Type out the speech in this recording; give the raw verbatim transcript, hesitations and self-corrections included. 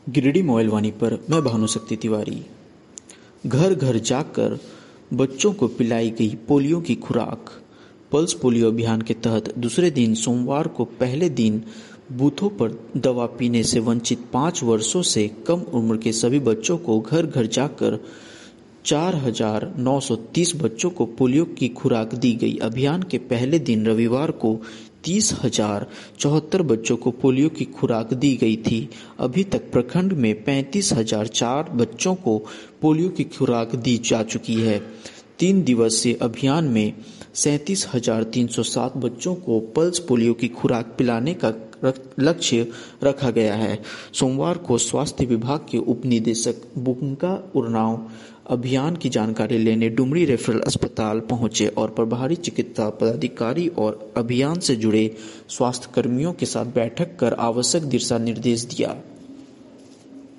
गिरिडीह मोबाइलवाणी पर मैं भानुशक्ति तिवारी। घर घर जाकर बच्चों को पिलाई गई पोलियो की खुराक। पल्स पोलियो अभियान के तहत दूसरे दिन सोमवार को पहले दिन बूथों पर दवा पीने से वंचित पाँच वर्षों से कम उम्र के सभी बच्चों को घर घर जाकर चार हजार नौ सौ तीस बच्चों को पोलियो की खुराक दी गई। अभियान के पहले दिन रविवार को तीस हजार चौहत्तर बच्चों को पोलियो की खुराक दी गई थी। अभी तक प्रखंड में पैंतीस हजार चार बच्चों को पोलियो की खुराक दी जा चुकी है। तीन दिवसीय अभियान में सैंतीस हजार तीन सौ सात बच्चों को पल्स पोलियो की खुराक पिलाने का लक्ष्य रखा गया है। सोमवार को स्वास्थ्य विभाग के उप निदेशक बुंका उरांव अभियान की जानकारी लेने डुमरी रेफरल अस्पताल पहुंचे और प्रभारी चिकित्सा पदाधिकारी और अभियान से जुड़े स्वास्थ्य कर्मियों के साथ बैठक कर आवश्यक दिशा निर्देश दिया।